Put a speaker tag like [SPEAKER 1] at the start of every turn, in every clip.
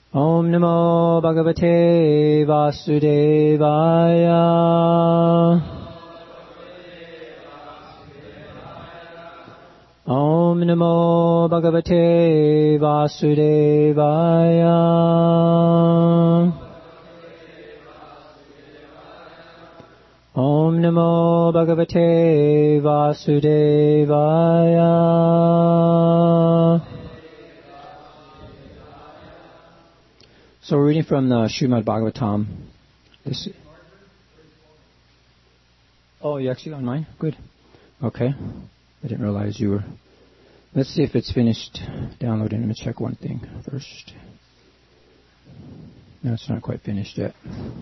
[SPEAKER 1] Om Namo Bhagavate Vasudevaya. Om Namo Bhagavate Vasudevaya. Om Namo Bhagavate Vasudevaya. So we're reading from the Srimad Bhagavatam. Oh, you actually got mine? Good. Okay. I didn't realize you were... Let's see if it's finished downloading. Let me check one thing first. No, it's not quite finished yet.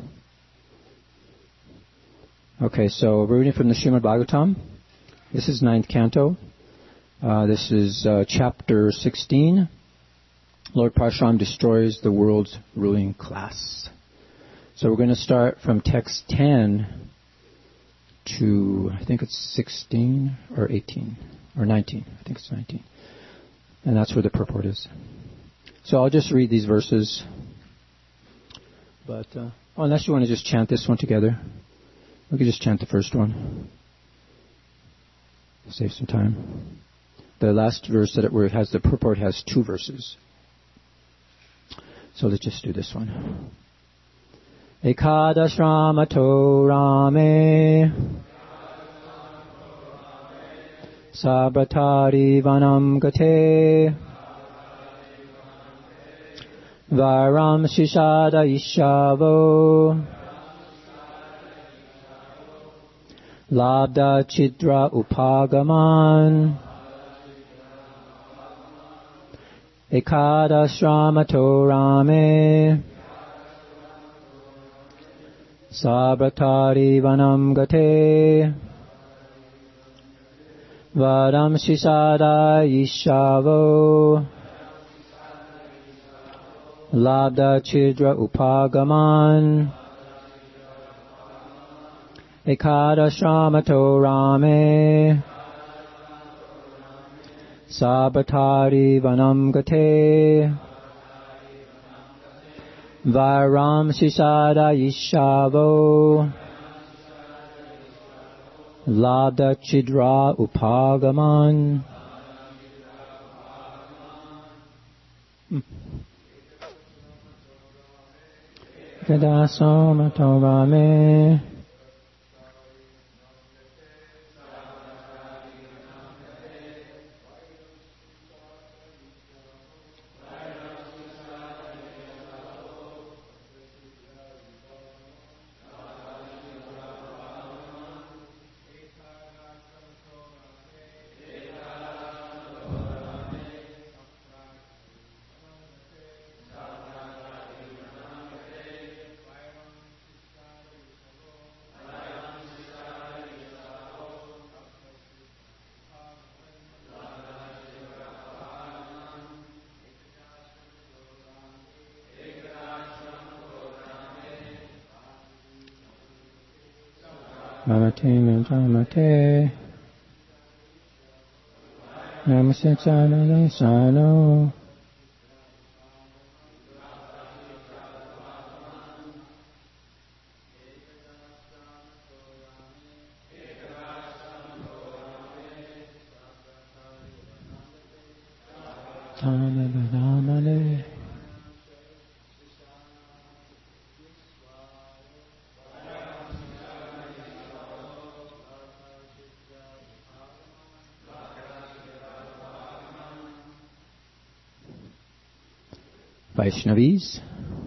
[SPEAKER 1] Okay, so we're reading from the Srimad Bhagavatam. This is 9th canto. This is chapter 16. Lord Parshuram destroys the world's ruling class. So we're going to start from text 10 to, I think it's 16 or 18 or 19. I think it's 19. And that's where the purport is. So I'll just read these verses. But unless you want to just chant this one together, we could just chant the first one. Save some time. The last verse that it has the purport has 2 verses. So let's just do this one. Ekadashramato Rame Sabratari Vanam Gate Varam Shishada Ishavo Labda Chidra Upagaman Ekadashramato Rame Sabratari Vanam Gate Vadam Shisada Ishavo Labda Chidra Upagaman Ekadashramato Rame Sabratari Vanam Gate Varam Shisada Ishavo Labda Chidra Upagaman. Ekadashramato Rame Mamate Mamate Namaste Chana Sano Tana Vaishnavis.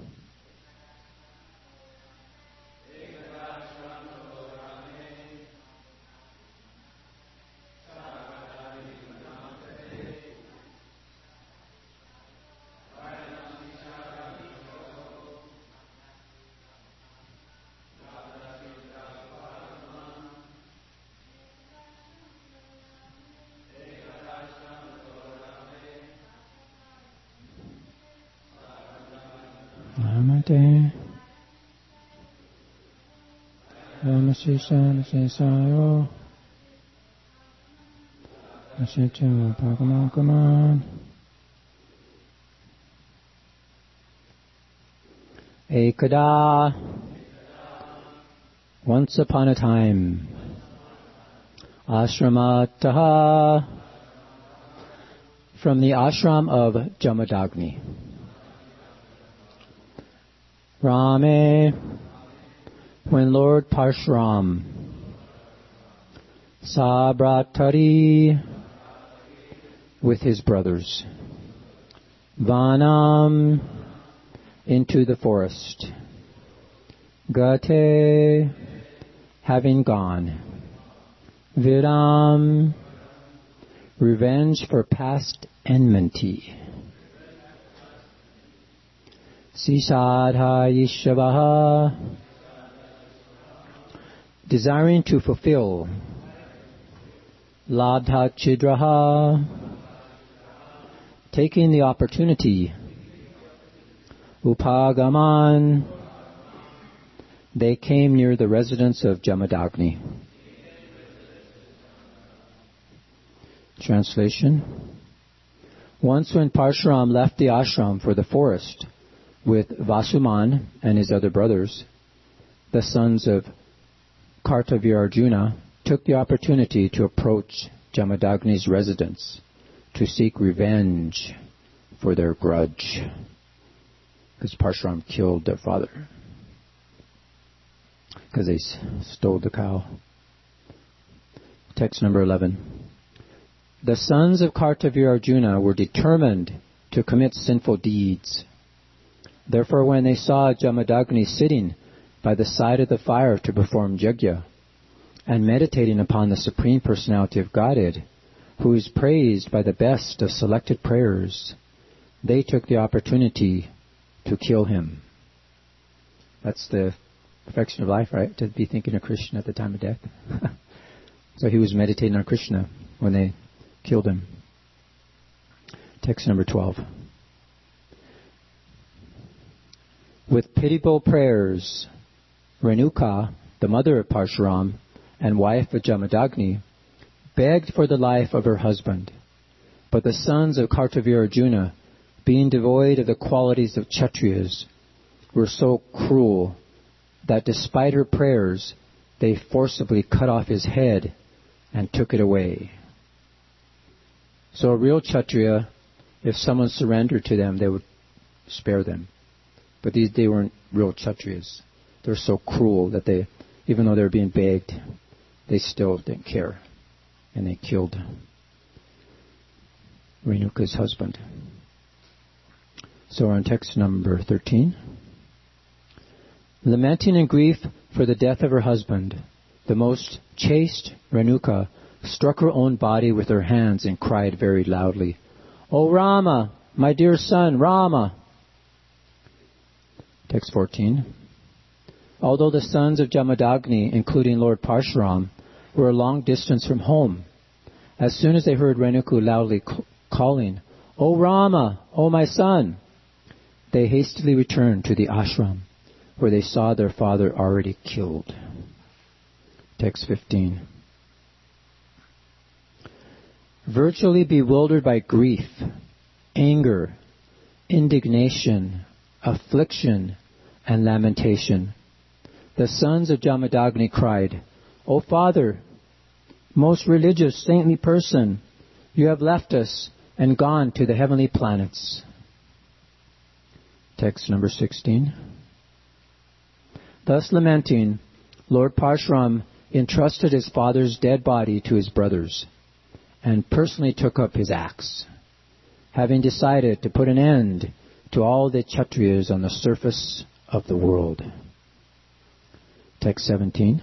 [SPEAKER 1] Namaste Namaste Sayo Namaste Pagaman Ekada, once upon a time, ashramataha, from the ashram of Jamadagni. Rame, when Lord Parshuram, Sabratari, with his brothers, Vanam, into the forest, Gate, having gone, Viram, revenge for past enmity, Sisadha Yishavaha, desiring to fulfill, Labdha Chidraha, taking the opportunity, Upagaman, they came near the residence of Jamadagni. Translation. Once when Parshuram left the ashram for the forest with Vasuman and his other brothers, the sons of Kartavirarjuna took the opportunity to approach Jamadagni's residence to seek revenge for their grudge, because Parshuram killed their father because they stole the cow. Text number 11. The sons of Kartavirarjuna were determined to commit sinful deeds. Therefore, when they saw Jamadagni sitting by the side of the fire to perform yajna and meditating upon the Supreme Personality of Godhead, who is praised by the best of selected prayers, they took the opportunity to kill him. That's the perfection of life, right? To be thinking of Krishna at the time of death. So he was meditating on Krishna when they killed him. Text number 12. With pitiable prayers, Renuka, the mother of Parshuram and wife of Jamadagni, begged for the life of her husband. But the sons of Kartavirarjuna, being devoid of the qualities of Kshatriyas, were so cruel that despite her prayers, they forcibly cut off his head and took it away. So a real Kshatriya, if someone surrendered to them, they would spare them. But they weren't real Kshatriyas. They're so cruel that they, even though they're being begged, they still didn't care. And they killed Renuka's husband. So we're on text number 13. Lamenting in grief for the death of her husband, the most chaste Renuka struck her own body with her hands and cried very loudly, "O Rama, my dear son, Rama!" Text 14. Although the sons of Jamadagni, including Lord Parshuram, were a long distance from home, as soon as they heard Renuka loudly calling, "O Rama, O my son!" they hastily returned to the ashram, where they saw their father already killed. Text 15. Virtually bewildered by grief, anger, indignation, affliction, and lamentation, the sons of Jamadagni cried, "O Father, most religious, saintly person, you have left us and gone to the heavenly planets." Text number 16. Thus lamenting, Lord Parshuram entrusted his father's dead body to his brothers and personally took up his axe, having decided to put an end to all the Kshatriyas on the surface of the world. Text 17.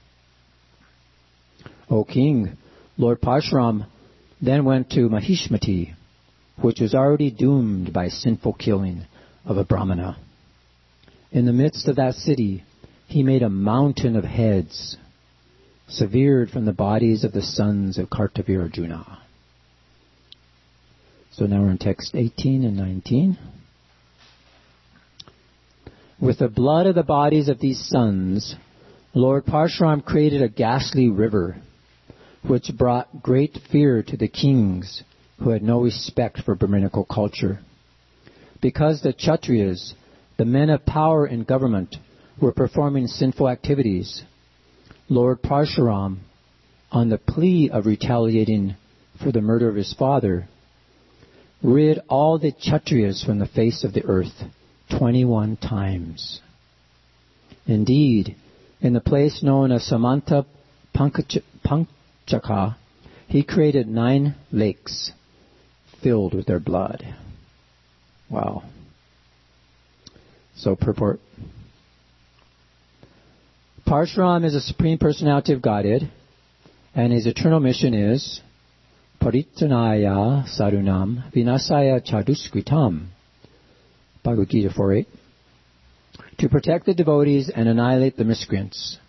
[SPEAKER 1] O King, Lord Parshuram then went to Mahishmati, which was already doomed by sinful killing of a Brahmana. In the midst of that city, he made a mountain of heads, severed from the bodies of the sons of Kartavirarjuna. So now we're in text 18 and 19. With the blood of the bodies of these sons, Lord Parshuram created a ghastly river, which brought great fear to the kings who had no respect for Brahminical culture. Because the Kshatriyas, the men of power in government were performing sinful activities, Lord Parshuram, on the plea of retaliating for the murder of his father, rid all the Kshatriyas from the face of the earth 21 times. Indeed, in the place known as Samanta Panchaka, he created 9 lakes filled with their blood. Wow. So purport. Parshuram is a Supreme Personality of Godhead, and his eternal mission is Paritranaya Sarunam Vinasaya Chaduskritam, Bhagavad Gita 4.8, to protect the devotees and annihilate the miscreants.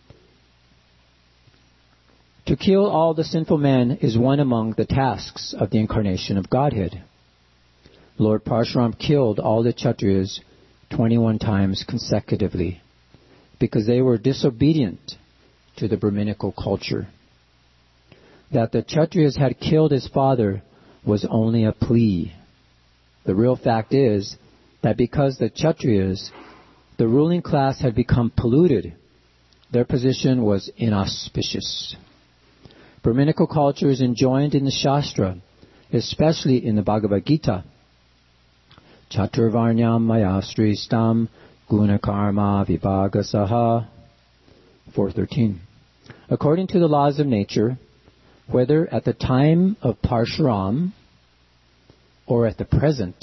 [SPEAKER 1] To kill all the sinful men is one among the tasks of the incarnation of Godhead. Lord Parshuram killed all the Kshatriyas 21 times consecutively because they were disobedient to the Brahminical culture. That the Kshatriyas had killed his father was only a plea. The real fact is that because the Kshatriyas, the ruling class, had become polluted, their position was inauspicious. Brahminical culture is enjoined in the Shastra, especially in the Bhagavad Gita. Chaturvarnyam maya sristam gunakarma vibhagasaha 4.13. According to the laws of nature, whether at the time of Parshuram or at the present,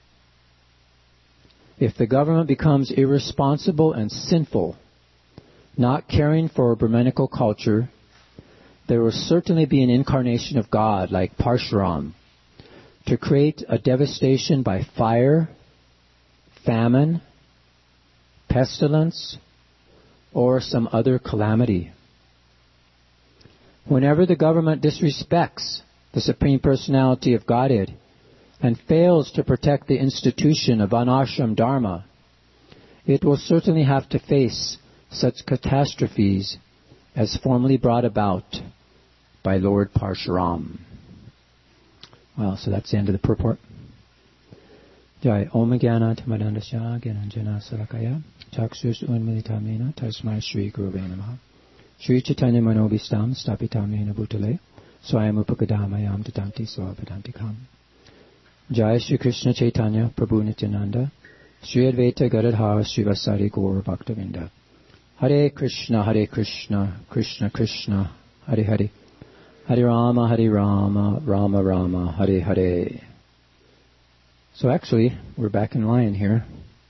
[SPEAKER 1] if the government becomes irresponsible and sinful, not caring for Brahminical culture, there will certainly be an incarnation of God like Parshuram to create a devastation by fire, famine, pestilence, or some other calamity. Whenever the government disrespects the Supreme Personality of Godhead and fails to protect the institution of Varnashram Dharma, it will certainly have to face such catastrophes as formerly brought about by Lord Parshuram. Well, so that's the end of the purport. Jai Om Jnana Tamadandasya Gyananjana Salakaya Chakshus Unmilitamena Tasmai Shri Gurave Namaha Shri Chaitanya Manobhistam Stapitamena Bhutale Swayam Upakadamayam Tatanti Swavadantikam. Jai Shri Krishna Chaitanya Prabhu Nityananda Shri Advaita Gadadhara Srivasari Gaura Bhaktavinda. Hare Krishna, Krishna Krishna, Hare Hare, Hare Rama, Rama Rama, Hare Hare. So actually, we're back in line here.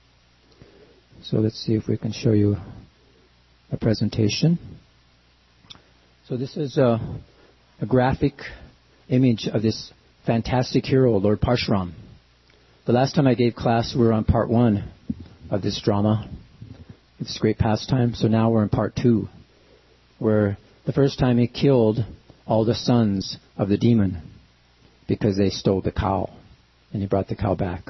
[SPEAKER 1] So let's see if we can show you a presentation. So this is a graphic image of this fantastic hero, Lord Parshuram. The last time I gave class, we were on part 1 of this drama. It's great pastime. So now we're in part 2, where the first time he killed all the sons of the demon because they stole the cow, and he brought the cow back.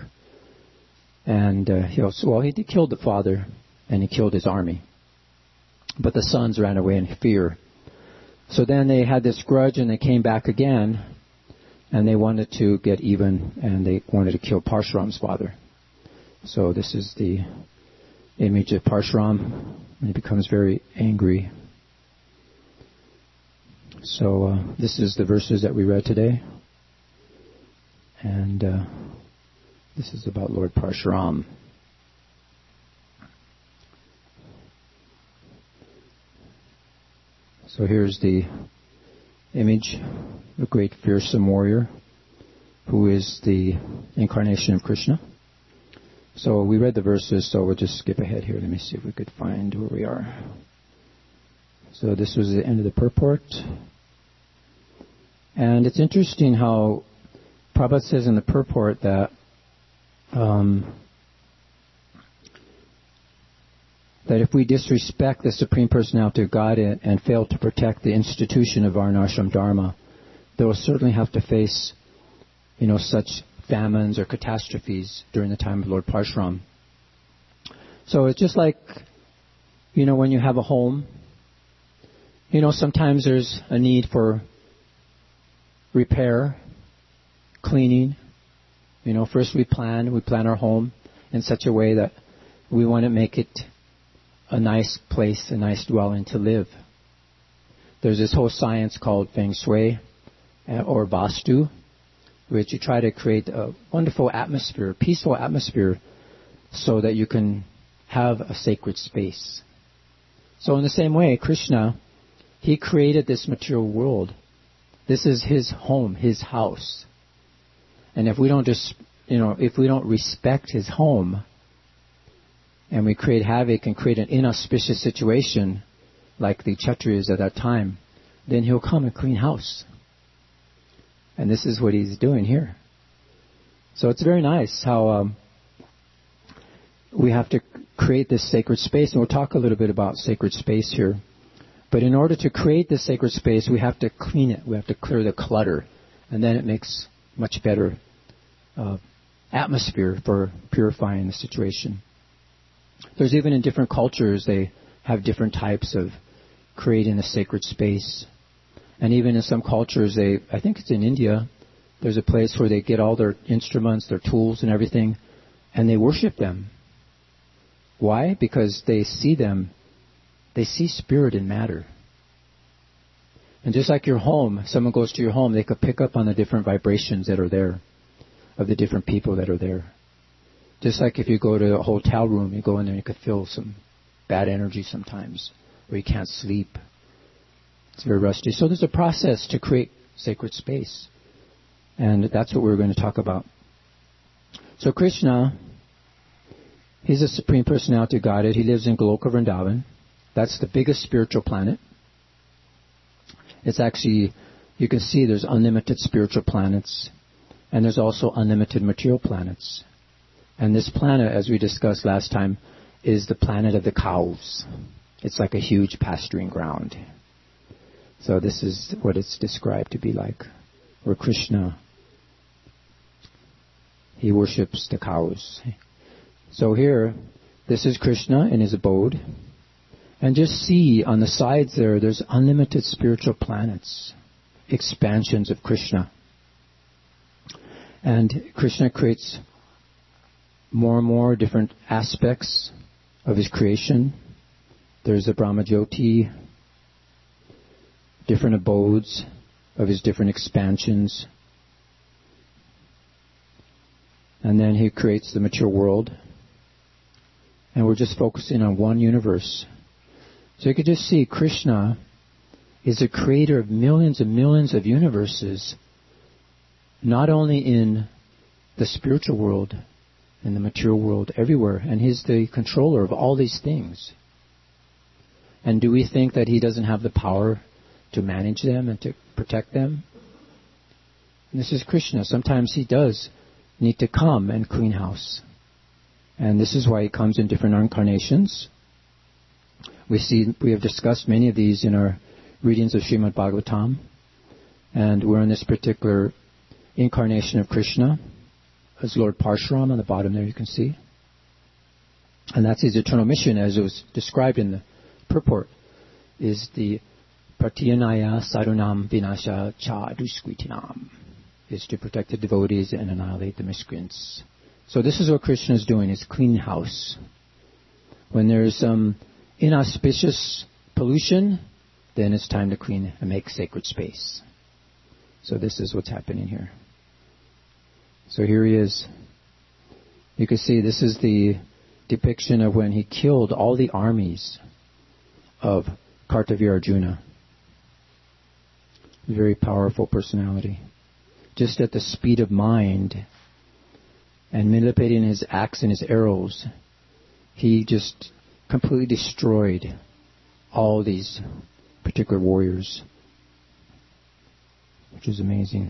[SPEAKER 1] And he killed the father, and he killed his army. But the sons ran away in fear. So then they had this grudge, and they came back again, and they wanted to get even, and they wanted to kill Parshuram's father. So this is the image of Parshuram, and he becomes very angry. So this is the verses that we read today, and this is about Lord Parshuram. So here's the image of a great fearsome warrior who is the incarnation of Krishna. So we read the verses, so we'll just skip ahead here. Let me see if we could find where we are. So this was the end of the purport. And it's interesting how Prabhupada says in the purport that that if we disrespect the Supreme Personality of Godhead and fail to protect the institution of Varnashram Dharma, they will certainly have to face, such famines or catastrophes during the time of Lord Parshuram. So it's just like, when you have a home, sometimes there's a need for repair, cleaning. First we plan our home in such a way that we want to make it a nice place, a nice dwelling to live. There's this whole science called Feng Shui or Vastu, which you try to create a wonderful atmosphere, a peaceful atmosphere, so that you can have a sacred space. So in the same way, Krishna, he created this material world. This is his home, his house. And if we don't if we don't respect his home, and we create havoc and create an inauspicious situation, like the Kshatriyas at that time, then he'll come and clean house. And this is what he's doing here. So it's very nice how we have to create this sacred space. And we'll talk a little bit about sacred space here. But in order to create this sacred space, we have to clean it. We have to clear the clutter. And then it makes much better atmosphere for purifying the situation. There's even in different cultures, they have different types of creating a sacred space. And even in some cultures, I think it's in India, there's a place where they get all their instruments, their tools and everything, and they worship them. Why? Because they see them, they see spirit and matter. And just like your home, someone goes to your home, they could pick up on the different vibrations that are there, of the different people that are there. Just like if you go to a hotel room, you go in there and you could feel some bad energy sometimes, or you can't sleep. It's very rusty. So there's a process to create sacred space. And that's what we're going to talk about. So Krishna, he's a Supreme Personality of Godhead. He lives in Goloka Vrindavan. That's the biggest spiritual planet. It's actually, you can see there's unlimited spiritual planets. And there's also unlimited material planets. And this planet, as we discussed last time, is the planet of the cows. It's like a huge pasturing ground. So this is what it's described to be like. Where Krishna, he worships the cows. So here, this is Krishna in his abode. And just see on the sides there's unlimited spiritual planets, expansions of Krishna. And Krishna creates more and more different aspects of his creation. There's the Brahmajyoti, different abodes of his different expansions. And then he creates the mature world. And we're just focusing on one universe. So you could just see Krishna is the creator of millions and millions of universes, not only in the spiritual world, in the material world, everywhere. And he's the controller of all these things. And do we think that he doesn't have the power to manage them and to protect them? And this is Krishna. Sometimes he does need to come and clean house. And this is why he comes in different incarnations. We have discussed many of these in our readings of Srimad Bhagavatam. And we're in this particular incarnation of Krishna as Lord Parshuram on the bottom there, you can see. And that's his eternal mission, as it was described in the purport, is the Pratyanaya Sarunam Vinasha Cha Duskritinam, is to protect the devotees and annihilate the miscreants. So this is what Krishna is doing, is clean house. When there's some inauspicious pollution, then it's time to clean and make sacred space. So this is what's happening here. So here he is. You can see this is the depiction of when he killed all the armies of Kartavya Arjuna. Very powerful personality. Just at the speed of mind and manipulating his axe and his arrows, he just completely destroyed all these particular warriors, which is amazing.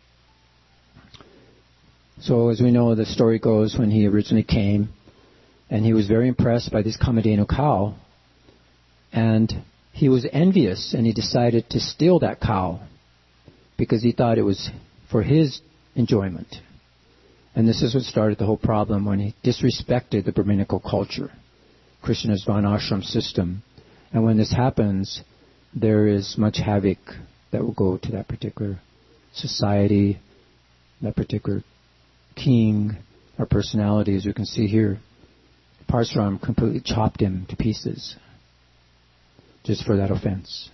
[SPEAKER 1] So as we know, the story goes, when he originally came, and he was very impressed by this Kamadhenu cow, and he was envious, and he decided to steal that cow because he thought it was for his enjoyment. And this is what started the whole problem, when he disrespected the Brahminical culture, Krishna's Varnashram system. And when this happens, there is much havoc that will go to that particular society, that particular king or personality, as you can see here. Parsuram completely chopped him to pieces just for that offense.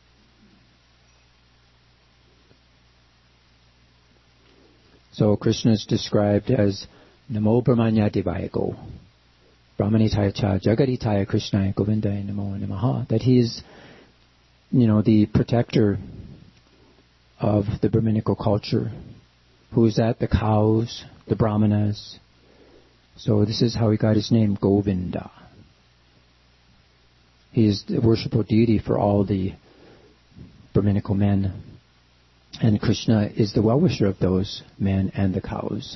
[SPEAKER 1] So Krishna is described as Namo Brahmanya Devayago, Brahmanitaya cha Jagaditaya Krishnaya Govindaya Namo Namaha. That he is, the protector of the Brahminical culture. Who is that? The cows, the brahmanas. So this is how he got his name, Govinda. He is the worshipful deity for all the Brahminical men. And Krishna is the well-wisher of those men and the cows.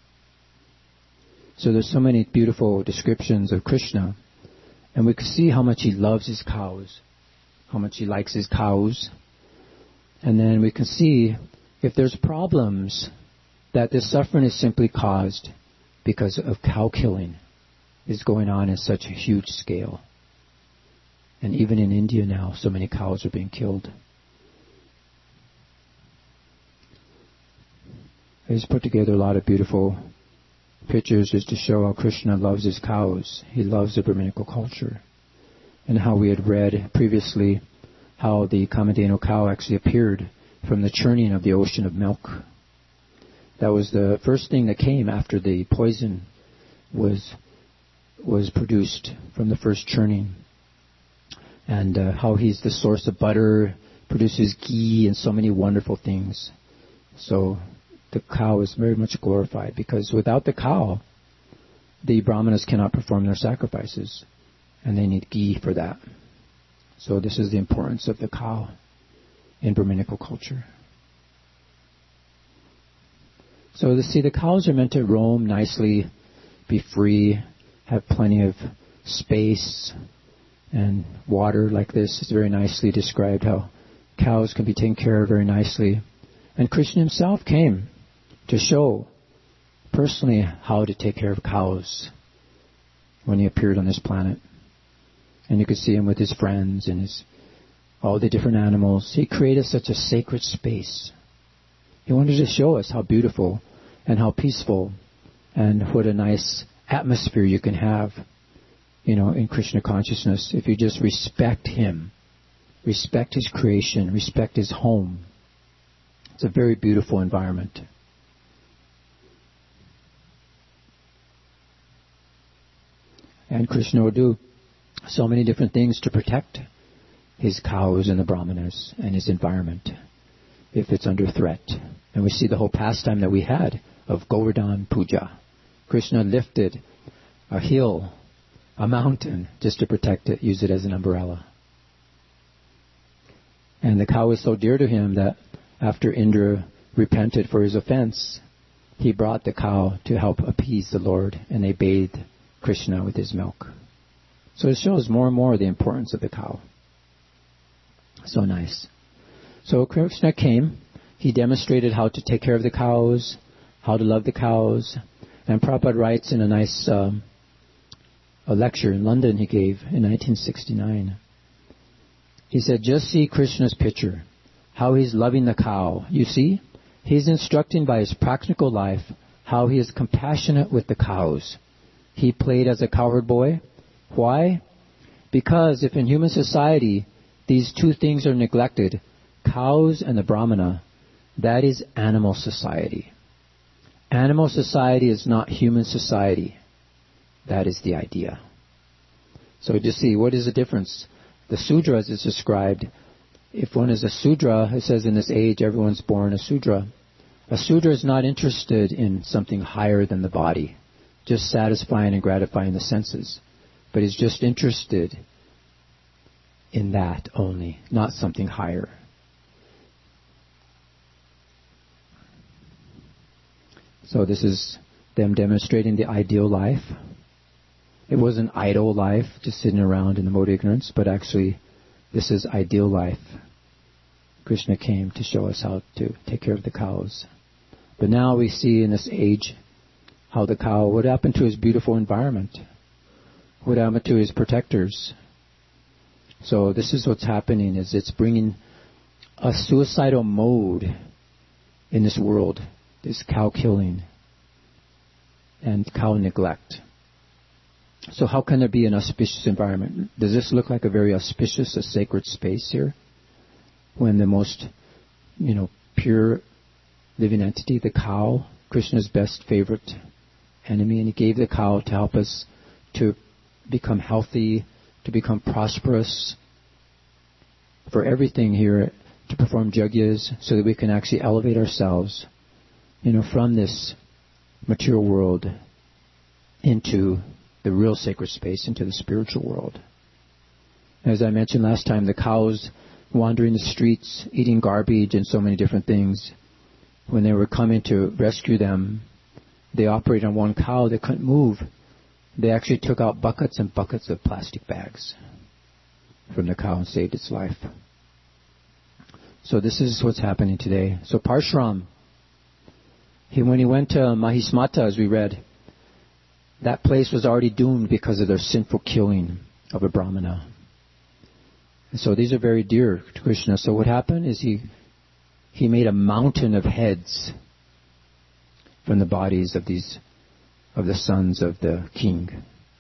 [SPEAKER 1] So there's so many beautiful descriptions of Krishna. And we can see how much he loves his cows, how much he likes his cows. And then we can see if there's problems, that this suffering is simply caused because of cow killing is going on in such a huge scale. And even in India now, so many cows are being killed. He's put together a lot of beautiful pictures just to show how Krishna loves his cows. He loves the Brahminical culture. And how we had read previously how the Kamadhenu cow actually appeared from the churning of the ocean of milk. That was the first thing that came after the poison was produced from the first churning. And how he's the source of butter, produces ghee and so many wonderful things. So the cow is very much glorified, because without the cow, the brahmanas cannot perform their sacrifices, and they need ghee for that. So this is the importance of the cow in Brahminical culture. So the cows are meant to roam nicely, be free, have plenty of space and water like this. It's very nicely described how cows can be taken care of very nicely. And Krishna himself came to show personally how to take care of cows when he appeared on this planet. And you could see him with his friends and all the different animals. He created such a sacred space. He wanted to show us how beautiful and how peaceful and what a nice atmosphere you can have, in Krishna consciousness if you just respect him, respect his creation, respect his home. It's a very beautiful environment. And Krishna will do so many different things to protect his cows and the brahmanas and his environment if it's under threat. And we see the whole pastime that we had of Govardhan Puja. Krishna lifted a hill, a mountain, just to protect it, use it as an umbrella. And the cow was so dear to him that after Indra repented for his offense, he brought the cow to help appease the Lord, and they bathed Krishna with his milk. So it shows more and more the importance of the cow. So nice. So Krishna came. He demonstrated how to take care of the cows, how to love the cows. And Prabhupada writes in a nice a lecture in London he gave in 1969. He said, just see Krishna's picture, how he's loving the cow. You see, he's instructing by his practical life how he is compassionate with the cows. He played as a cowherd boy. Why? Because if in human society these two things are neglected, cows and the Brahmana, that is animal society. Animal society is not human society. That is the idea. So just see, what is the difference? The Sudras is described. If one is a Sudra, it says in this age everyone's born a Sudra. A Sudra is not interested in something higher than the body, just satisfying and gratifying the senses. But is just interested in that only, not something higher. So this is them demonstrating the ideal life. It wasn't idle life, just sitting around in the mode of ignorance, but actually this is ideal life. Krishna came to show us how to take care of the cows. But now we see in this age how the cow, what happened to his beautiful environment? What happened to his protectors? So this is what's happening, is it's bringing a suicidal mode in this world, this cow killing and cow neglect. So how can there be an auspicious environment? Does this look like a very auspicious, a sacred space here? When the most, pure living entity, the cow, Krishna's best favorite enemy, and he gave the cow to help us to become healthy, to become prosperous, for everything here, to perform yagyas, so that we can actually elevate ourselves, from this material world into the real sacred space, into the spiritual world. As I mentioned last time, the cows wandering the streets, eating garbage and so many different things, when they were coming to rescue them, they operated on one cow that couldn't move. They actually took out buckets and buckets of plastic bags from the cow and saved its life. So this is what's happening today. So Parshuram, when he went to Mahismata, as we read, that place was already doomed because of their sinful killing of a Brahmana. And so these are very dear to Krishna. So what happened is he made a mountain of heads from the bodies of the sons of the king.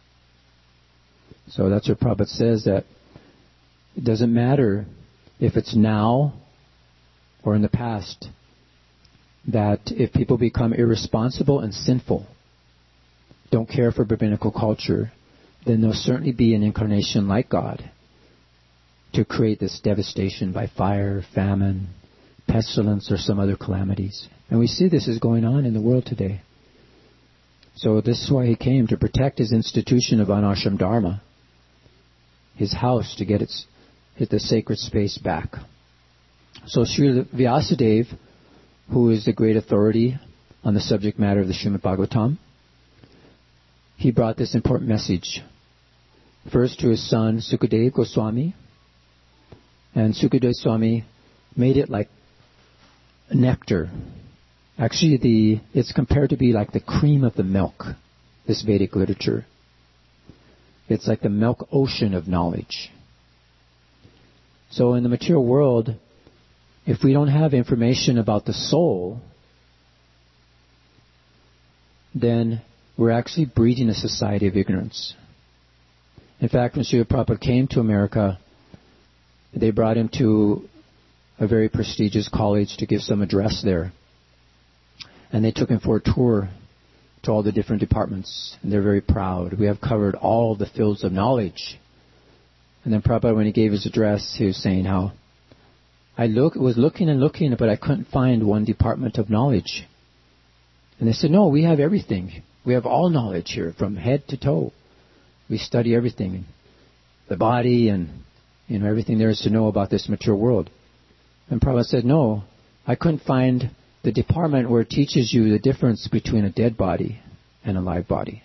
[SPEAKER 1] So that's what Prabhupada says, that it doesn't matter if it's now or in the past, that if people become irresponsible and sinful, don't care for rabbinical culture, then there'll certainly be an incarnation like God to create this devastation by fire, famine, pestilence, or some other calamities. And we see this is going on in the world today. So this is why he came, to protect his institution of Varnashram Dharma, his house, to get the sacred space back. So Sri Vyasadeva, who is the great authority on the subject matter of the Srimad Bhagavatam, he brought this important message. First to his son Sukadeva Goswami, and Sukadeva Goswami made it like nectar. Actually, it's compared to be like the cream of the milk, this Vedic literature. It's like the milk ocean of knowledge. So in the material world, if we don't have information about the soul, then we're actually breeding a society of ignorance. In fact, when Srila Prabhupada came to America, they brought him to a very prestigious college to give some address there. And they took him for a tour to all the different departments. And they're very proud. We have covered all the fields of knowledge. And then Prabhupada, when he gave his address, he was saying how I was looking and looking, but I couldn't find one department of knowledge. And they said, no, we have everything. We have all knowledge here, from head to toe. We study everything. The body and, everything there is to know about this material world. And Prabhupada said, no, I couldn't find the department where it teaches you the difference between a dead body and a live body.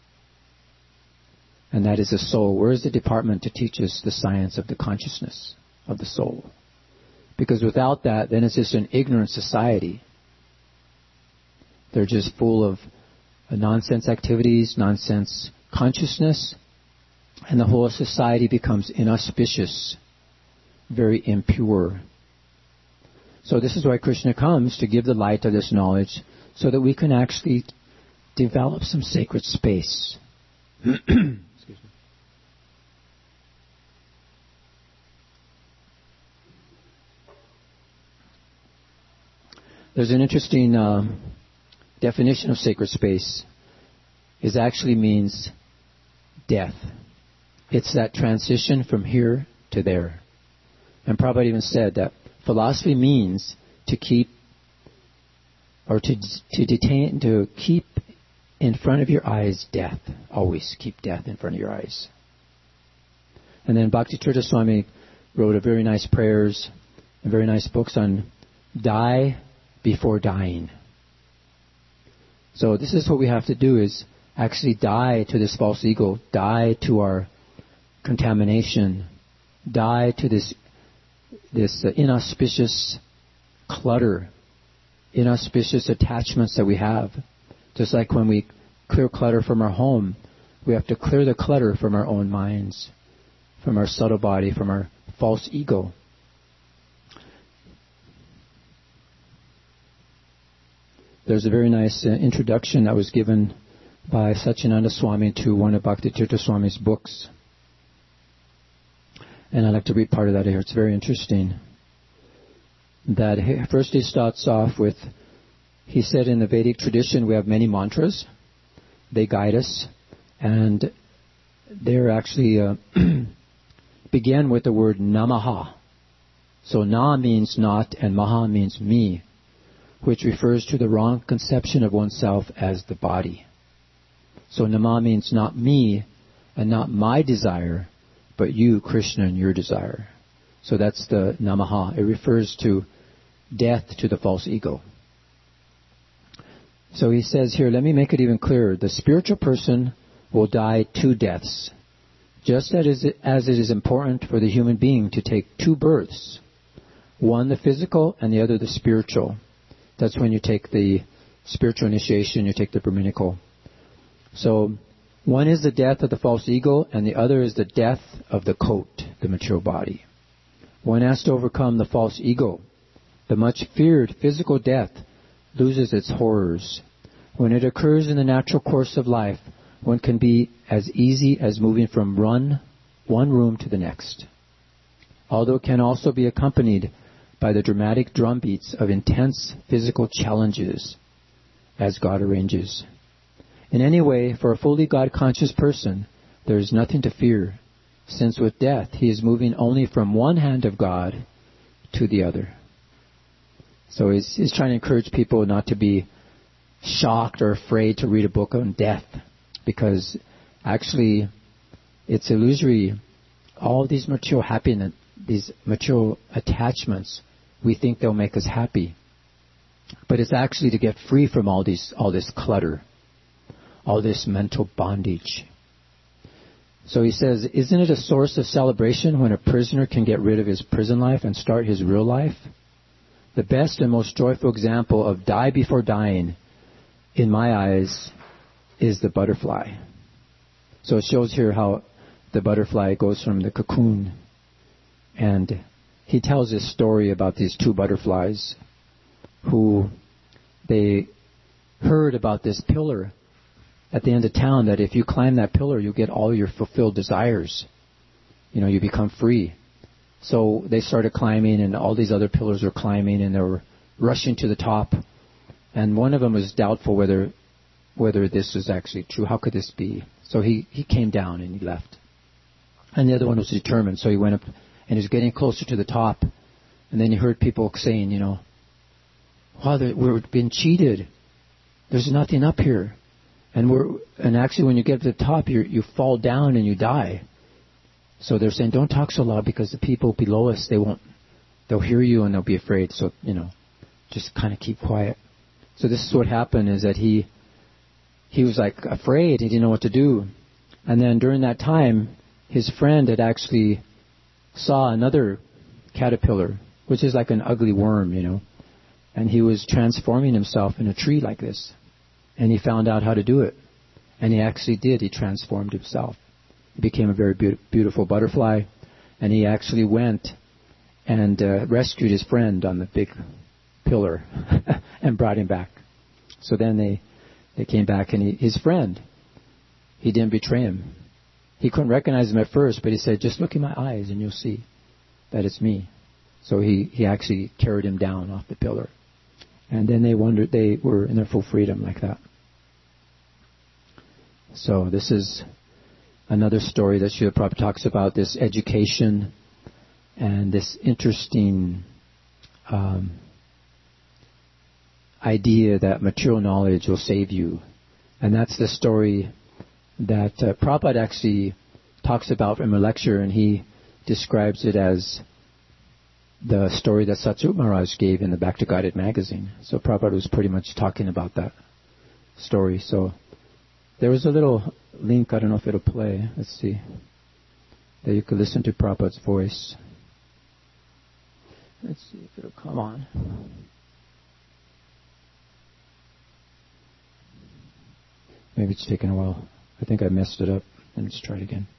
[SPEAKER 1] And that is the soul. Where is the department to teach us the science of the consciousness of the soul? Because without that, then it's just an ignorant society. They're just full of nonsense activities, nonsense consciousness, and the whole society becomes inauspicious, very impure. So this is why Krishna comes, to give the light of this knowledge so that we can actually develop some sacred space. Excuse me. There's an interesting definition of sacred space. It actually means death. It's that transition from here to there. And Prabhupada even said that philosophy means to keep, or to detain, to keep in front of your eyes death. Always keep death in front of your eyes. And then Bhakti Tirtha Swami wrote a very nice prayers, and very nice books on die before dying. So this is what we have to do, is actually die to this false ego, die to our contamination, die to this inauspicious clutter, inauspicious attachments that we have. Just like when we clear clutter from our home, we have to clear the clutter from our own minds, from our subtle body, from our false ego. There's a very nice introduction that was given by Satyananda Swami to one of Bhaktitirtha Swami's books. And I'd like to read part of that here. It's very interesting. That first he starts off with, he said in the Vedic tradition we have many mantras. They guide us. And they're actually begin with the word Namaha. So Na means not and Maha means me, which refers to the wrong conception of oneself as the body. So Nama means not me and not my desire, but you, Krishna, and your desire. So that's the Namaha. It refers to death to the false ego. So he says here, let me make it even clearer. The spiritual person will die two deaths, just as it is important for the human being to take two births, one the physical and the other the spiritual. That's when you take the spiritual initiation, you take the Brahminical. So one is the death of the false ego, and the other is the death of the coat, the material body. One has to overcome the false ego. The much feared physical death loses its horrors. When it occurs in the natural course of life, one can be as easy as moving from one room to the next. Although it can also be accompanied by the dramatic drumbeats of intense physical challenges as God arranges. In any way, for a fully God-conscious person, there is nothing to fear, since with death he is moving only from one hand of God to the other. So he's trying to encourage people not to be shocked or afraid to read a book on death, because actually it's illusory. All these material happiness, these material attachments, we think they'll make us happy. But it's actually to get free from all this clutter, all this mental bondage. So he says, isn't it a source of celebration when a prisoner can get rid of his prison life and start his real life? The best and most joyful example of die before dying, in my eyes, is the butterfly. So it shows here how the butterfly goes from the cocoon, and he tells this story about these two butterflies who they heard about this pillar at the end of town, that if you climb that pillar, you'll get all your fulfilled desires. You become free. So they started climbing, and all these other pillars were climbing, and they were rushing to the top. And one of them was doubtful whether this was actually true. How could this be? So he came down and he left. And the other one was determined, so he went up and he was getting closer to the top. And then he heard people saying, wow, we're being cheated. There's nothing up here. And actually when you get to the top, you fall down and you die. So they're saying, don't talk so loud, because the people below us, they'll hear you and they'll be afraid. So, just kind of keep quiet. So this is what happened, is that he was like afraid. He didn't know what to do. And then during that time, his friend had actually saw another caterpillar, which is like an ugly worm, and he was transforming himself in a tree like this. And he found out how to do it. And he actually did. He transformed himself. He became a very beautiful butterfly. And he actually went and rescued his friend on the big pillar and brought him back. So then they came back, and his friend, he didn't betray him. He couldn't recognize him at first, but he said, just look in my eyes and you'll see that it's me. So he actually carried him down off the pillar. And then they were in their full freedom like that. So this is another story that Srila Prabhupada talks about, this education and this interesting idea that material knowledge will save you. And that's the story that Prabhupada actually talks about in a lecture, and he describes it as the story that Satsrup Maharaj gave in the Back to Guided magazine. So Prabhupada was pretty much talking about that story. So there was a little link, I don't know if it'll play, let's see, that you could listen to Prabhupada's voice. Let's see if it'll come on. Maybe it's taking a while. I think I messed it up. Let's try it again.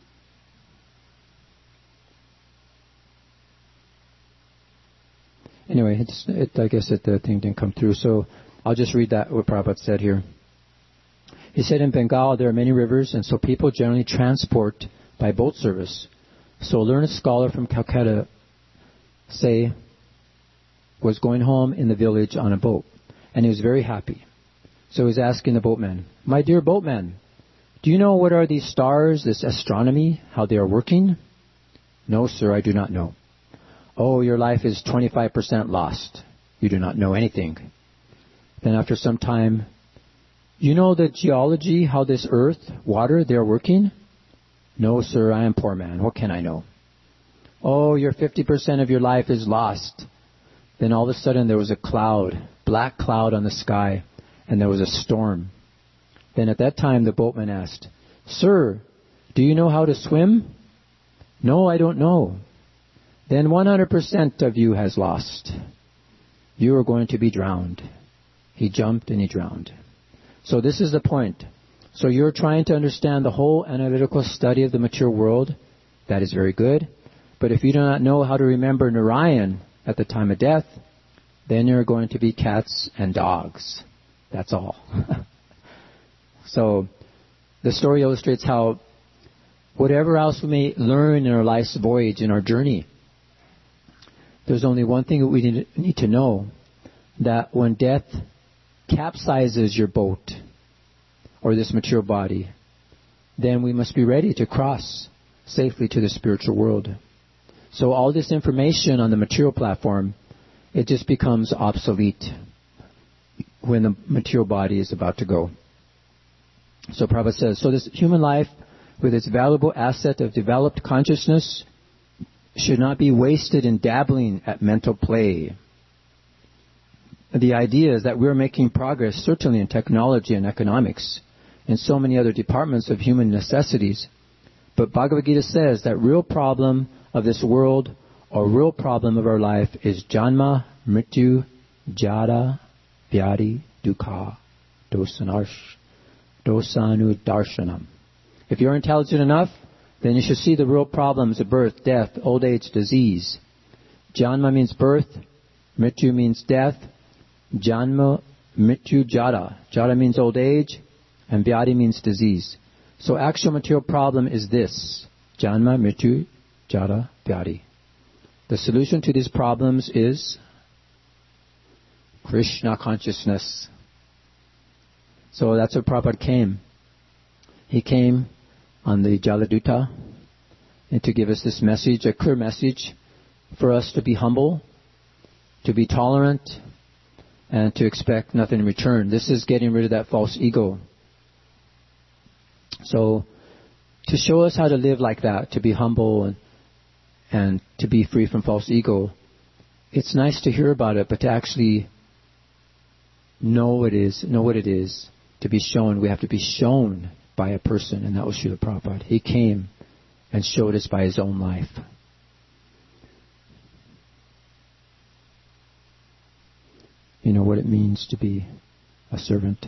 [SPEAKER 1] Anyway, I guess the thing didn't come through. So I'll just read that what Prabhupada said here. He said in Bengal there are many rivers, and so people generally transport by boat service. So a learned scholar from Calcutta, say, was going home in the village on a boat, and he was very happy. So he was asking the boatman, "My dear boatman, do you know what are these stars, this astronomy, how they are working?" "No, sir, I do not know." "Oh, your life is 25% lost. You do not know anything." Then after some time, "You know the geology, how this earth, water, they are working?" "No, sir, I am a poor man. What can I know?" "Oh, your 50% of your life is lost." Then all of a sudden there was a cloud, black cloud on the sky, and there was a storm. Then at that time the boatman asked, "Sir, do you know how to swim?" "No, I don't know." "Then 100% of you has lost. You are going to be drowned." He jumped and he drowned. So this is the point. So you're trying to understand the whole analytical study of the material world. That is very good. But if you do not know how to remember Narayan at the time of death, then you're going to be cats and dogs. That's all. So the story illustrates how whatever else we may learn in our life's voyage, in our journey, there's only one thing that we need to know, that when death capsizes your boat or this material body, then we must be ready to cross safely to the spiritual world. So all this information on the material platform, it just becomes obsolete when the material body is about to go. So Prabhupada says, so this human life with its valuable asset of developed consciousness should not be wasted in dabbling at mental play. The idea is that we're making progress certainly in technology and economics and so many other departments of human necessities. But Bhagavad Gita says that real problem of this world or real problem of our life is janma, mrityu, jara, vyadi, dukkha, dosanudarshanam. If you're intelligent enough, then you should see the real problems of birth, death, old age, disease. Janma means birth, mrityu means death, janma, mrityu, jara. Jara means old age, and vyadi means disease. So actual material problem is this: janma, mrityu, jara, vyadi. The solution to these problems is Krishna consciousness. So that's where Prabhupada came. He came on the Jaladuta and to give us this message, a clear message for us to be humble, to be tolerant, and to expect nothing in return. This is getting rid of that false ego. So to show us how to live like that, to be humble and to be free from false ego, it's nice to hear about it, but to actually know what it is, to be shown, we have to be shown by a person, and that was Srila Prabhupada. He came and showed us by his own life. You know what it means to be a servant.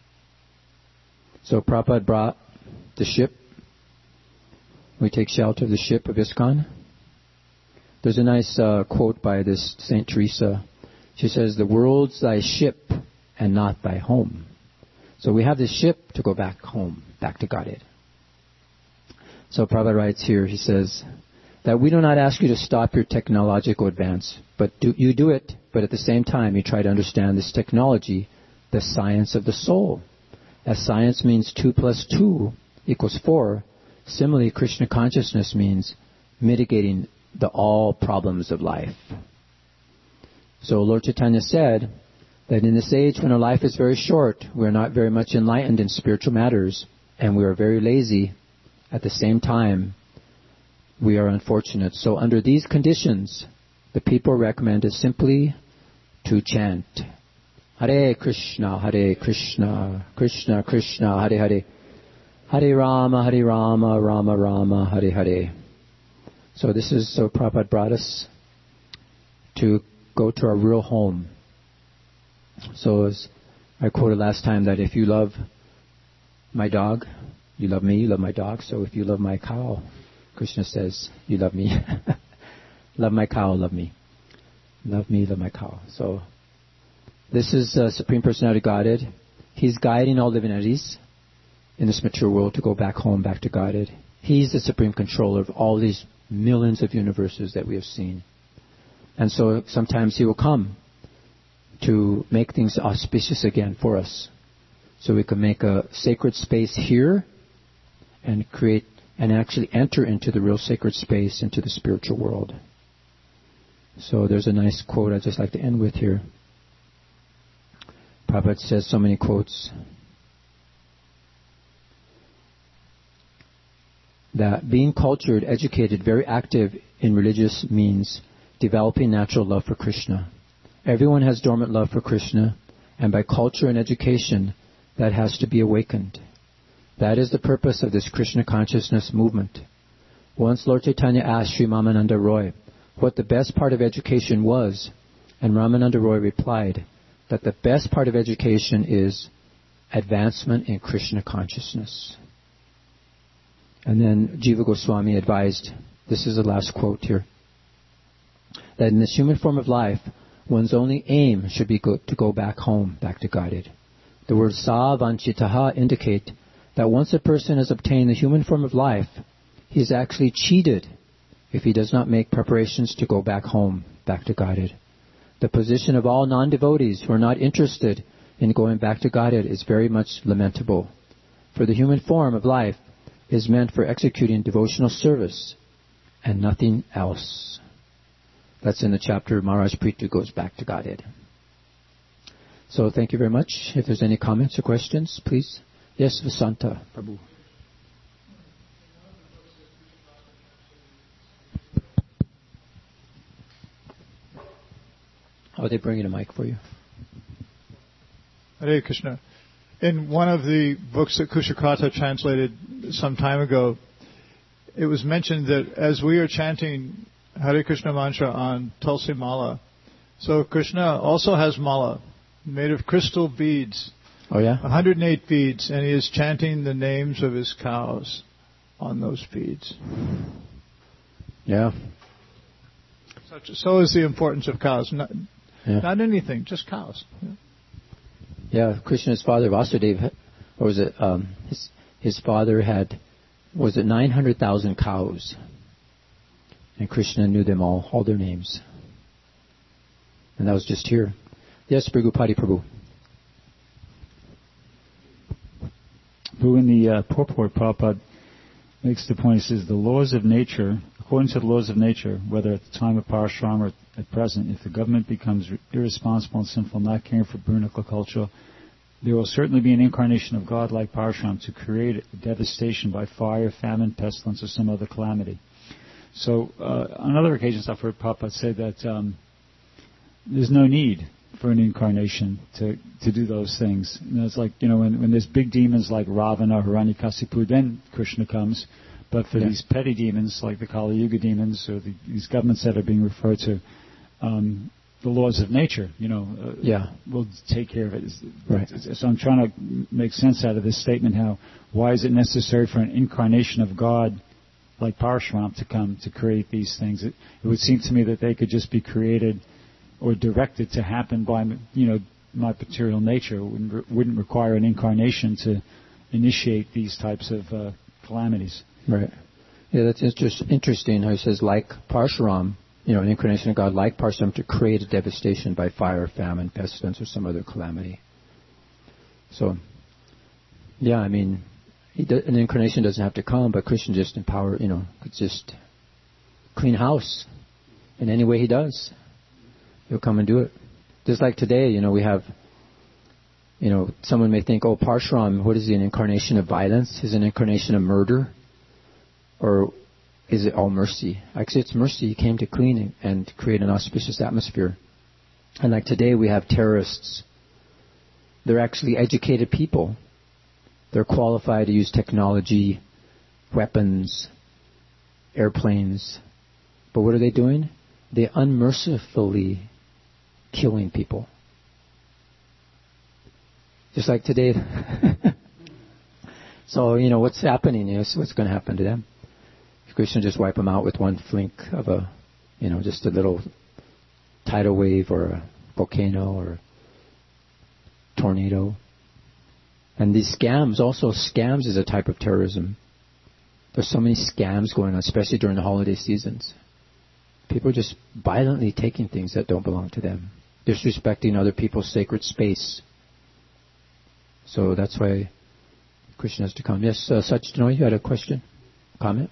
[SPEAKER 1] So Prabhupada brought the ship. We take shelter of the ship of ISKCON. There's a nice quote by this Saint Teresa. She says, "The world's thy ship and not thy home." So we have this ship to go back home, back to Godhead. So Prabhupada writes here, he says, that we do not ask you to stop your technological advance, but you do it, but at the same time you try to understand this technology, the science of the soul. As science means 2 + 2 = 4, similarly Krishna consciousness means mitigating all problems of life. So Lord Chaitanya said that in this age when our life is very short, we are not very much enlightened in spiritual matters, and we are very lazy. At the same time, we are unfortunate. So under these conditions, the people are recommended simply to chant Hare Krishna, Krishna Krishna, Hare Hare, Hare Rama, Rama Rama, Hare Hare. So Prabhupada brought us to go to our real home. So as I quoted last time, that if you love my dog, you love me, you love my dog. So if you love my cow, Krishna says, you love me. Love my cow, love me. Love me, love my cow. So this is Supreme Personality Godhead. He's guiding all divinities. in this material world to go back home, back to Godhead. He's the supreme controller of all these millions of universes that we have seen. And so sometimes He will come to make things auspicious again for us. So we can make a sacred space here and create and actually enter into the real sacred space, into the spiritual world. So there's a nice quote I'd just like to end with here. Prabhupada says so many quotes. That being cultured, educated, very active in religious means developing natural love for Krishna. Everyone has dormant love for Krishna, and by culture and education, that has to be awakened. That is the purpose of this Krishna consciousness movement. Once Lord Chaitanya asked Sri Ramananda Roy what the best part of education was, and Ramananda Roy replied that the best part of education is advancement in Krishna consciousness. And then Jiva Goswami advised, this is the last quote here, that in this human form of life, one's only aim should be to go back home, back to Godhead. The word sa vanchitaha indicate that once a person has obtained the human form of life, he is actually cheated if he does not make preparations to go back home, back to Godhead. The position of all non-devotees who are not interested in going back to Godhead is very much lamentable. For the human form of life is meant for executing devotional service and nothing else. That's in the chapter Maharaj Prithu goes back to Godhead. So thank you very much. If there's any comments or questions, please. Yes, Vasanta Prabhu. Oh, they're bringing a mic for you.
[SPEAKER 2] Hare Krishna. In one of the books that Kushakrata translated some time ago, it was mentioned that as we are chanting Hare Krishna mantra on Tulsi Mala, so Krishna also has mala made of crystal beads.
[SPEAKER 1] Oh yeah?
[SPEAKER 2] 108 beads, and he is chanting the names of his cows on those beads.
[SPEAKER 1] Yeah.
[SPEAKER 2] So is the importance of cows. Not anything, just cows.
[SPEAKER 1] Yeah, Krishna's father Vasudeva, or was it his father had, was it 900,000 cows, and Krishna knew them all their names, and that was just here. Yes, Brigupati Prabhu.
[SPEAKER 3] Who in the purport, Prabhupada makes the point, he says, the laws of nature, according to the laws of nature, whether at the time of Parashram or at present, if the government becomes irresponsible and sinful, not caring for Brunaka culture, there will certainly be an incarnation of God like Parashram to create devastation by fire, famine, pestilence, or some other calamity. So, on other occasions I've heard Prabhupada say that there's no need for an incarnation to do those things. And it's like, when there's big demons like Ravana, Hiranyakasipu, then Krishna comes. But for these petty demons, like the Kali Yuga demons, or these governments that are being referred to, the laws of nature, will take care of it.
[SPEAKER 1] Right.
[SPEAKER 3] So I'm trying to make sense out of this statement, why is it necessary for an incarnation of God like Parashram to come to create these things? It would seem to me that they could just be created or directed to happen by, my material nature. It wouldn't require an incarnation to initiate these types of calamities.
[SPEAKER 1] Right. Yeah, that's interesting how he says, like Parshuram, an incarnation of God like Parshuram to create a devastation by fire, famine, pestilence, or some other calamity. So, an incarnation doesn't have to come, but Krishna just empower, could just clean house in any way he does. He'll come and do it. Just like today, we have, someone may think, Parshuram, what is he, an incarnation of violence? Is an incarnation of murder? Or is it all mercy? Actually, it's mercy. He came to clean and create an auspicious atmosphere. And like today, we have terrorists. They're actually educated people. They're qualified to use technology, weapons, airplanes. But what are they doing? They unmercifully killing people. Just like today. So, what's happening is what's going to happen to them. Krishna just wipe them out with one flink of just a little tidal wave or a volcano or tornado. And these scams is a type of terrorism. There's so many scams going on, especially during the holiday seasons. People are just violently taking things that don't belong to them, disrespecting other people's sacred space. So that's why Krishna has to come. Yes, Sajjanoy, you had a question? Comment?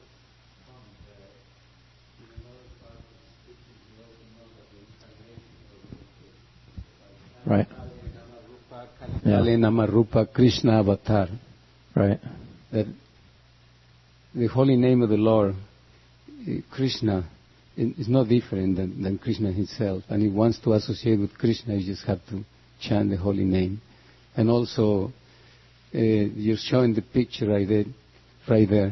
[SPEAKER 1] Right.
[SPEAKER 4] Kali Nama Rupa Krishna Avatar.
[SPEAKER 1] Right.
[SPEAKER 4] That the holy name of the Lord, Krishna, is not different than Krishna himself. And he wants to associate with Krishna, you just have to chant the holy name. And also, you're showing the picture right there.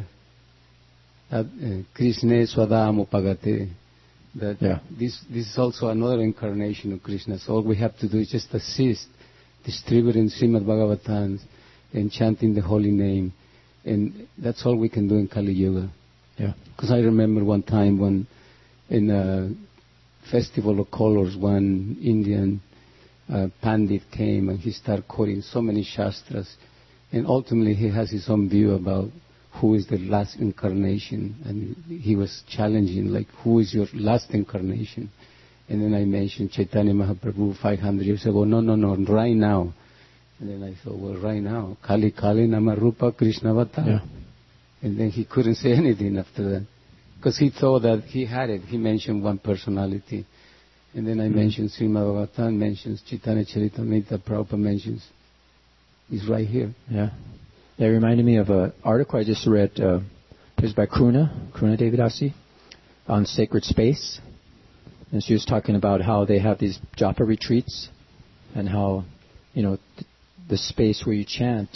[SPEAKER 4] Krishna Swadam Upagate. That this is also another incarnation of Krishna. So all we have to do is just assist, distributing Srimad Bhagavatam and chanting the holy name. And that's all we can do in Kali Yuga.
[SPEAKER 1] Yeah.
[SPEAKER 4] Because I remember one time when in a festival of colors, one Indian Pandit came and he started quoting so many Shastras. And ultimately he has his own view about who is the last incarnation. And he was challenging, like, who is your last incarnation? And then I mentioned Chaitanya Mahaprabhu 500 years ago. No, right now. And then I thought, well, right now, Kali Nama Rupa Krishna Avatar.
[SPEAKER 1] Yeah.
[SPEAKER 4] And then he couldn't say anything after that. Because he thought that he had it. He mentioned one personality. And then I mentioned Srimad Bhagavatam, mentions Chaitanya Charitamrita, Prabhupada mentions. He's right here.
[SPEAKER 1] Yeah. It reminded me of an article I just read. It was by Kruna Devidasi, on sacred space. And she was talking about how they have these japa retreats and how, the space where you chant,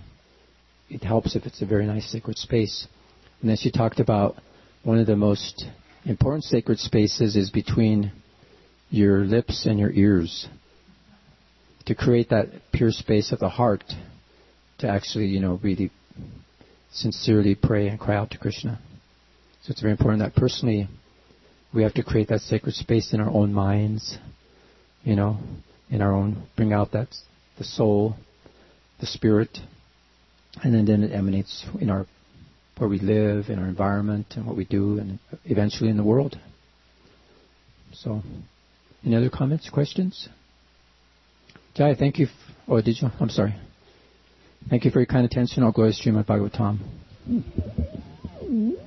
[SPEAKER 1] it helps if it's a very nice sacred space. And then she talked about one of the most important sacred spaces is between your lips and your ears. To create that pure space of the heart to actually, really sincerely pray and cry out to Krishna. So it's very important that personally we have to create that sacred space in our own minds, in our own, bring out the soul, the spirit, and then it emanates in where we live, in our environment, and what we do, and eventually in the world. So, any other comments, questions? Jai, thank you. Did you? I'm sorry. Thank you for your kind attention. I'll go to Srimad Bhagavatam.